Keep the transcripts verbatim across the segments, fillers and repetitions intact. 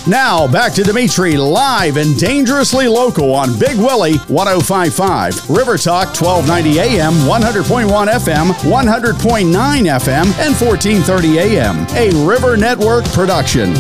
Now, back to Dimitri, live and dangerously local on Big Willie one oh five point five, River Talk twelve ninety A M, one hundred point one F M, one hundred point nine F M, and fourteen thirty A M. A River Network production.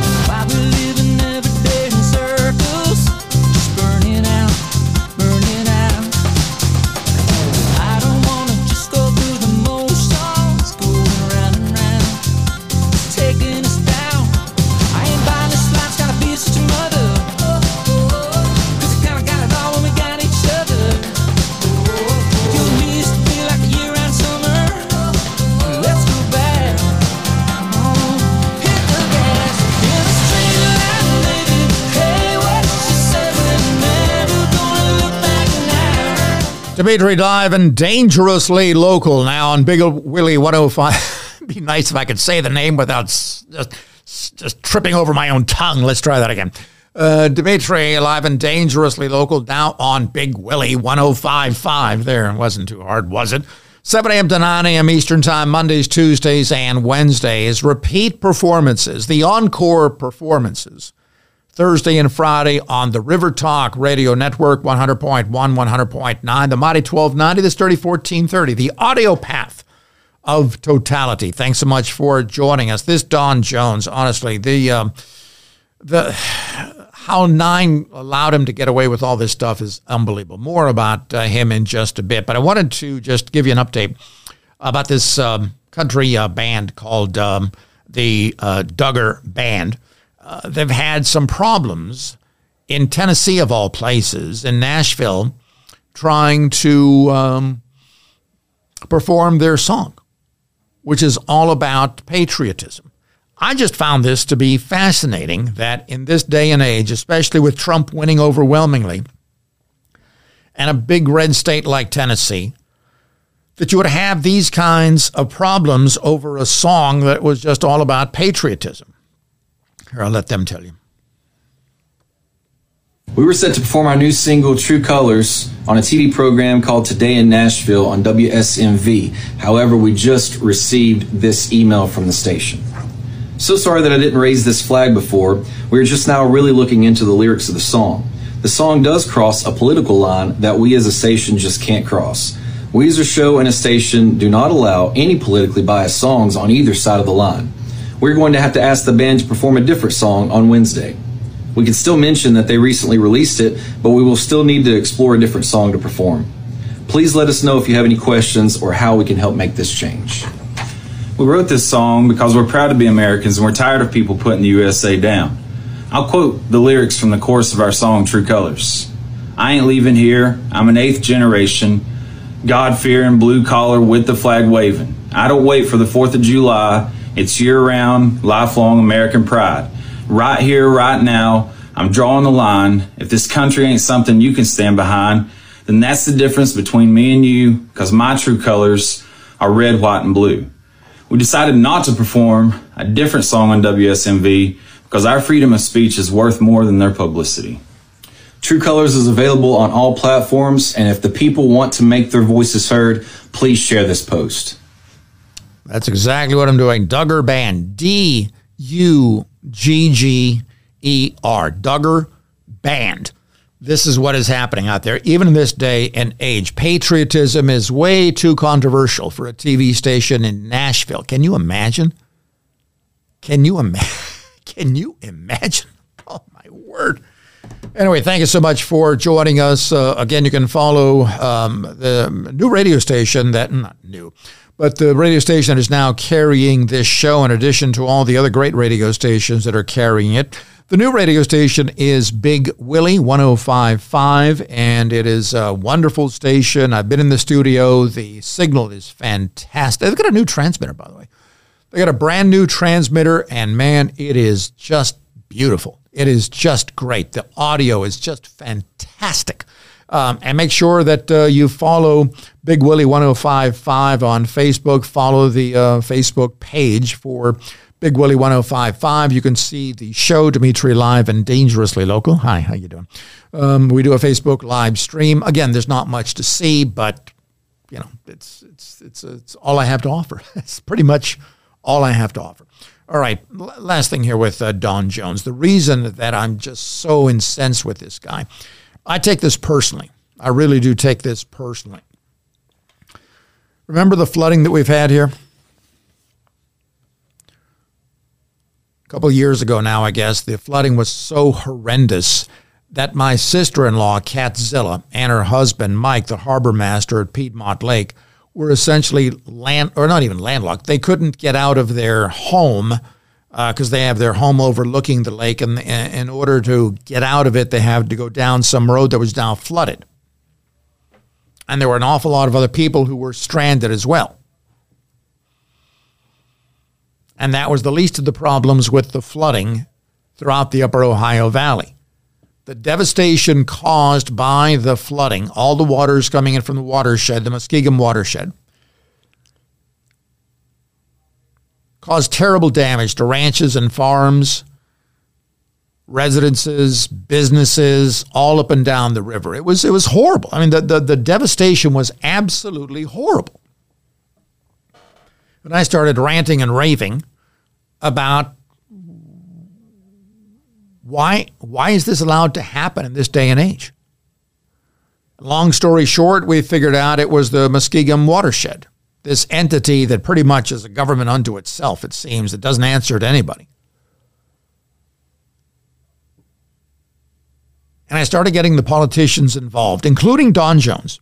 Dimitri Live and dangerously local now on Big Willie one oh five. It'd be nice if I could say the name without just, just tripping over my own tongue. Let's try that again. Uh, Dimitri Live and dangerously local now on Big Willie one oh five point five. There, it wasn't too hard, was it? seven a.m. to nine a.m. Eastern Time, Mondays, Tuesdays, and Wednesdays. Repeat performances, the encore performances. Thursday and Friday on the River Talk Radio Network, one hundred point one, one hundred point nine, the Mighty twelve ninety, this thirty fourteen thirty, the audio path of totality. Thanks so much for joining us. This Don Jones, honestly, the um, the how Nine allowed him to get away with all this stuff is unbelievable. More about uh, him in just a bit, but I wanted to just give you an update about this um, country uh, band called um, the uh, Duggar Band. Uh, they've had some problems in Tennessee, of all places, in Nashville, trying to um, perform their song, which is all about patriotism. I just found this to be fascinating that in this day and age, especially with Trump winning overwhelmingly, and a big red state like Tennessee, that you would have these kinds of problems over a song that was just all about patriotism. Here, I'll let them tell you. We were set to perform our new single, True Colors, on a T V program called Today in Nashville on W S M V. However, we just received this email from the station. So sorry that I didn't raise this flag before. We're just now really looking into the lyrics of the song. The song does cross a political line that we as a station just can't cross. We as a show and a station do not allow any politically biased songs on either side of the line. We're going to have to ask the band to perform a different song on Wednesday. We can still mention that they recently released it, but we will still need to explore a different song to perform. Please let us know if you have any questions or how we can help make this change. We wrote this song because we're proud to be Americans and we're tired of people putting the U S A down. I'll quote the lyrics from the chorus of our song, True Colors. I ain't leaving here. I'm an eighth generation, God-fearing, blue-collar with the flag waving. I don't wait for the fourth of July. It's year-round, lifelong American pride. Right here, right now, I'm drawing the line. If this country ain't something you can stand behind, then that's the difference between me and you, because my true colors are red, white, and blue. We decided not to perform a different song on W S M V because our freedom of speech is worth more than their publicity. True Colors is available on all platforms, and if the people want to make their voices heard, please share this post. That's exactly what I'm doing. Duggar Band. D U G G E R. Duggar Band. This is what is happening out there, even in this day and age. Patriotism is way too controversial for a T V station in Nashville. Can you imagine? Can you imagine? Can you imagine? Oh, my word. Anyway, thank you so much for joining us. Uh, again, you can follow um, the new radio station that, not new, but the radio station that is now carrying this show in addition to all the other great radio stations that are carrying it. The new radio station is Big Willie one oh five point five, and it is a wonderful station. I've been in the studio. The signal is fantastic. They've got a new transmitter, by the way. They got a brand new transmitter, and man, it is just beautiful. It is just great. The audio is just fantastic. Um, and make sure that uh, you follow Big Willie one oh five point five on Facebook. Follow the uh, Facebook page for Big Willie one oh five point five. You can see the show, Dimitri Live and Dangerously Local. Hi, how you doing? Um, we do a Facebook live stream. Again, there's not much to see, but you know, it's it's it's it's all I have to offer. It's pretty much all I have to offer. All right, l- last thing here with uh, Don Jones. The reason that I'm just so incensed with this guy, I take this personally. I really do take this personally. Remember the flooding that we've had here? A couple of years ago now, I guess. The flooding was so horrendous that my sister-in-law, Kat Zilla, and her husband, Mike, the harbor master at Piedmont Lake, were essentially land, or not even landlocked. They couldn't get out of their home because uh, they have their home overlooking the lake. And in order to get out of it, they had to go down some road that was now flooded. And there were an awful lot of other people who were stranded as well. And that was the least of the problems with the flooding throughout the upper Ohio Valley. The devastation caused by the flooding, all the waters coming in from the watershed, the Muskingum watershed, caused terrible damage to ranches and farms, residences, businesses, all up and down the river. It was it was horrible. I mean, the, the, the devastation was absolutely horrible. And I started ranting and raving about why, why is this allowed to happen in this day and age? Long story short, we figured out it was the Muskingum watershed, this entity that pretty much is a government unto itself, it seems. It doesn't answer to anybody. And I started getting the politicians involved, including Don Jones,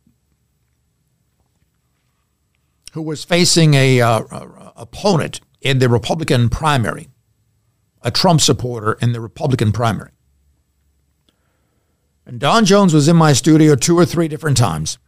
who was facing a uh, uh, opponent in the Republican primary, a Trump supporter in the Republican primary. And Don Jones was in my studio two or three different times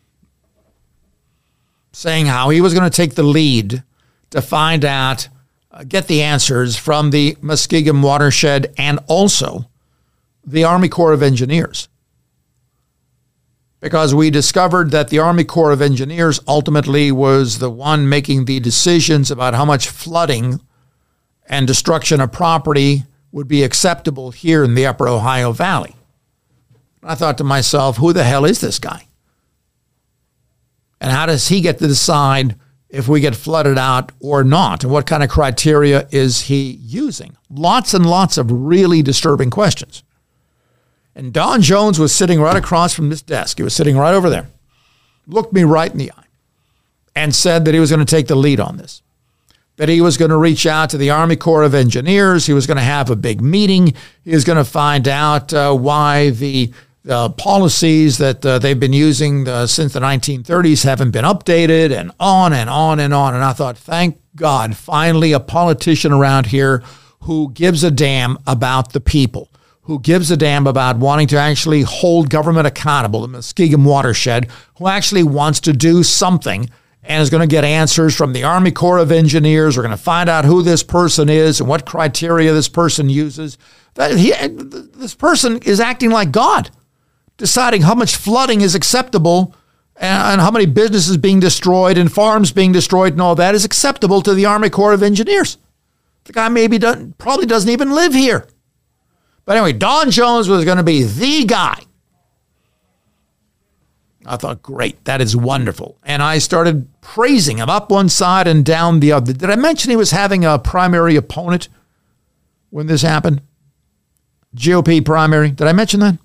saying how he was going to take the lead to find out, uh, get the answers from the Muskingum watershed and also the Army Corps of Engineers. Because we discovered that the Army Corps of Engineers ultimately was the one making the decisions about how much flooding and destruction of property would be acceptable here in the upper Ohio Valley. I thought to myself, who the hell is this guy? And how does he get to decide if we get flooded out or not? And what kind of criteria is he using? Lots and lots of really disturbing questions. And Don Jones was sitting right across from this desk. He was sitting right over there, looked me right in the eye, and said that he was going to take the lead on this, that he was going to reach out to the Army Corps of Engineers. He was going to have a big meeting. He was going to find out uh, why the uh, policies that uh, they've been using uh, since the nineteen thirties haven't been updated, and on and on and on. And I thought, thank God, finally a politician around here who gives a damn about the people, who gives a damn about wanting to actually hold government accountable, the Muskingum watershed, who actually wants to do something and is going to get answers from the Army Corps of Engineers. We're going to find out who this person is and what criteria this person uses. That he, this person is acting like God, deciding how much flooding is acceptable and how many businesses being destroyed and farms being destroyed and all that is acceptable to the Army Corps of Engineers. The guy maybe doesn't, probably doesn't even live here. But anyway, Don Jones was going to be the guy. I thought, great, that is wonderful. And I started praising him up one side and down the other. Did I mention he was having a primary opponent when this happened? G O P primary. Did I mention that?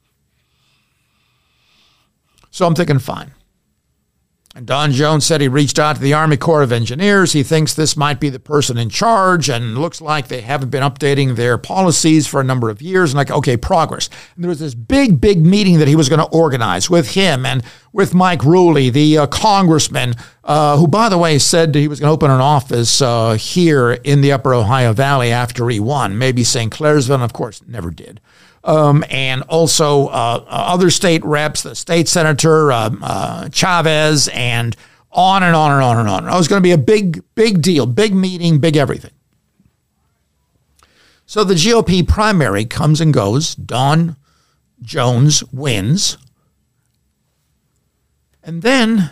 So I'm thinking, fine. And Don Jones said he reached out to the Army Corps of Engineers. He thinks this might be the person in charge, and looks like they haven't been updating their policies for a number of years. And like, okay, progress. And there was this big, big meeting that he was going to organize with him and with Mike Ruley, the uh, congressman, uh, who, by the way, said he was going to open an office uh, here in the upper Ohio Valley after he won. Maybe Saint Clairsville, and of course, never did. Um, and also uh, other state reps, the state senator, uh, uh, Chavez, and on and on and on and on. It was going to be a big, big deal, big meeting, big everything. So the G O P primary comes and goes. Don Jones wins. And then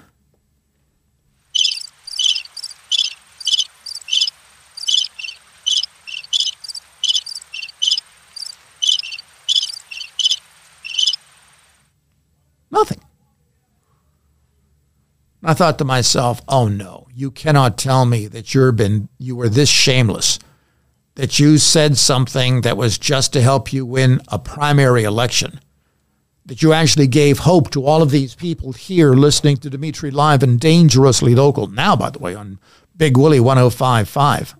nothing. I thought to myself, oh no, you cannot tell me that you've been, you were this shameless, that you said something that was just to help you win a primary election, that you actually gave hope to all of these people here listening to Dimitri Live and Dangerously Local, now, by the way, on Big Willie one oh five point five.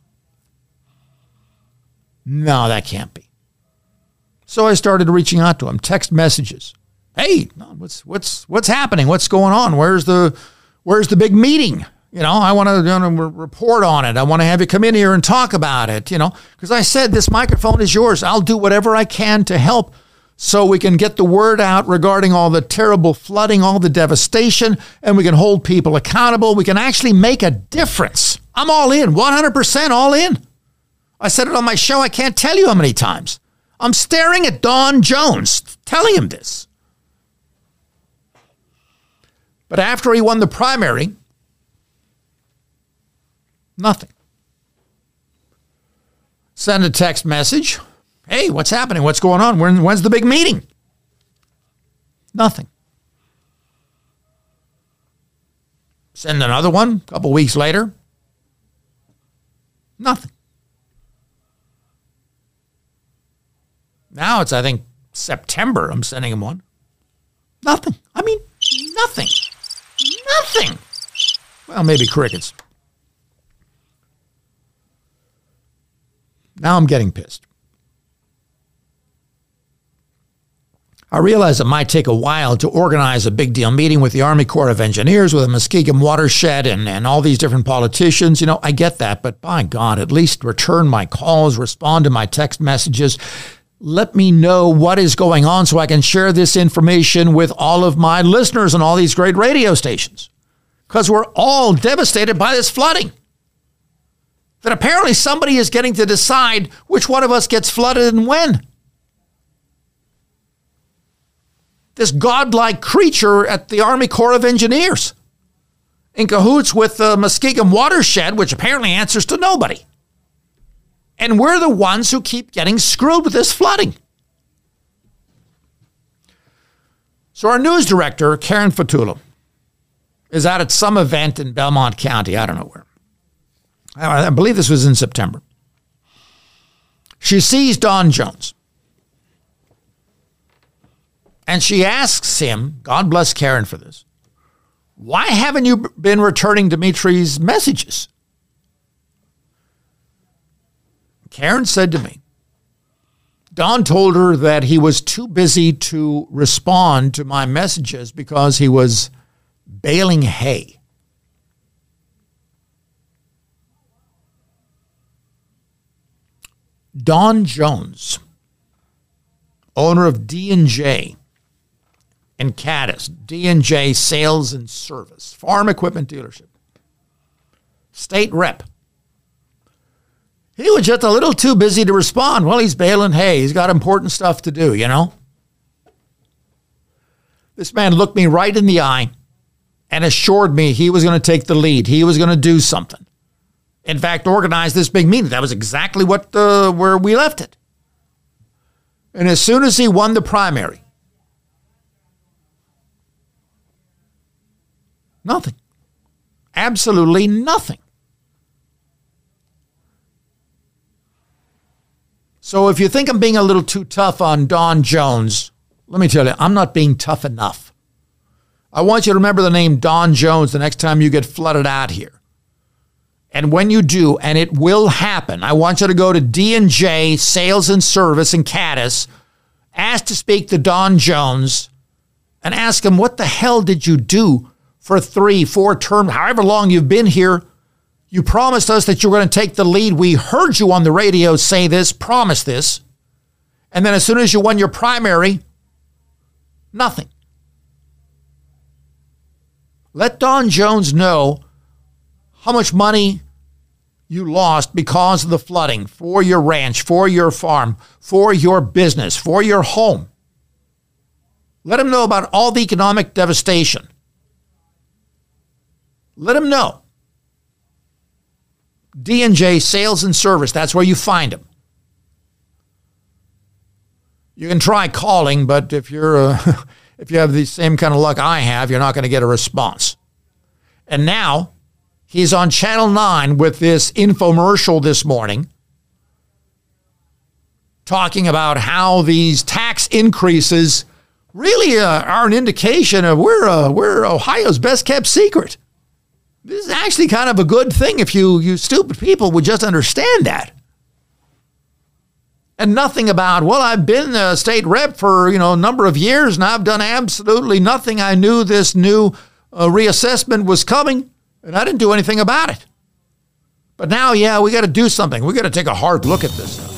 No, that can't be. So I started reaching out to him, text messages. Hey, what's what's what's happening? What's going on? Where's the where's the big meeting? You know, I want to you know, report on it. I want to have you come in here and talk about it, you know, because I said this microphone is yours. I'll do whatever I can to help so we can get the word out regarding all the terrible flooding, all the devastation, and we can hold people accountable. We can actually make a difference. I'm all in, one hundred percent all in. I said it on my show. I can't tell you how many times. I'm staring at Don Jones, telling him this. But after he won the primary, nothing. Send a text message. Hey, what's happening? What's going on? When, when's the big meeting? Nothing. Send another one a couple weeks later. Nothing. Now it's, I think, September. I'm sending him one. Nothing. I mean, nothing. Nothing. Well, maybe crickets. Now I'm getting pissed. I realize it might take a while to organize a big deal meeting with the Army Corps of Engineers, with the Muskegon watershed and, and all these different politicians. You know, I get that, but by God, at least return my calls, respond to my text messages. Let me know what is going on so I can share this information with all of my listeners on all these great radio stations. Because we're all devastated by this flooding. That apparently somebody is getting to decide which one of us gets flooded and when. This godlike creature at the Army Corps of Engineers, in cahoots with the Muskegon watershed, which apparently answers to nobody. And we're the ones who keep getting screwed with this flooding. So our news director, Karen Fatula, is out at some event in Belmont County. I don't know where. I believe this was in September. She sees Don Jones. And she asks him, God bless Karen for this, why haven't you been returning Dimitri's messages? Karen said to me, Don told her that he was too busy to respond to my messages because he was baling hay. Don Jones, owner of D and J in Caddis, D and J Sales and Service, farm equipment dealership, state rep. He was just a little too busy to respond. Well, he's baling hay. He's got important stuff to do, you know. This man looked me right in the eye and assured me he was going to take the lead. He was going to do something. In fact, organize this big meeting. That was exactly what uh, where we left it. And as soon as he won the primary, nothing. Absolutely nothing. So if you think I'm being a little too tough on Don Jones, let me tell you, I'm not being tough enough. I want you to remember the name Don Jones the next time you get flooded out here. And when you do, and it will happen, I want you to go to D and J Sales and Service in Caddis, ask to speak to Don Jones, and ask him, what the hell did you do for three, four terms, however long you've been here? You promised us that you were going to take the lead. We heard you on the radio say this, promise this. And then as soon as you won your primary, nothing. Let Don Jones know how much money you lost because of the flooding for your ranch, for your farm, for your business, for your home. Let him know about all the economic devastation. Let him know. D and J Sales and Service, that's where you find him. You can try calling, but if you're uh, if you have the same kind of luck I have, you're not going to get a response. And now, He's on Channel nine with this infomercial this morning talking about how these tax increases really uh, are an indication of we're, uh, we're Ohio's best kept secret. This is actually kind of a good thing if you, you stupid people would just understand that. And nothing about, well, I've been a state rep for, you know, a number of years and I've done absolutely nothing. I knew this new uh, reassessment was coming and I didn't do anything about it. But now, yeah, we got to do something. We got to take a hard look at this stuff.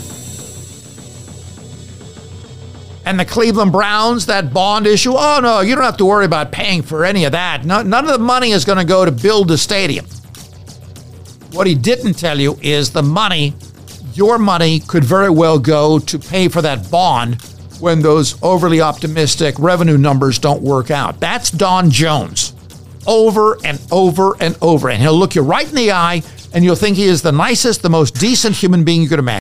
And the Cleveland Browns, that bond issue, oh, no, you don't have to worry about paying for any of that. No, none of the money is going to go to build the stadium. What he didn't tell you is the money, your money, could very well go to pay for that bond when those overly optimistic revenue numbers don't work out. That's Don Jones over and over and over. And he'll look you right in the eye and you'll think he is the nicest, the most decent human being you could imagine.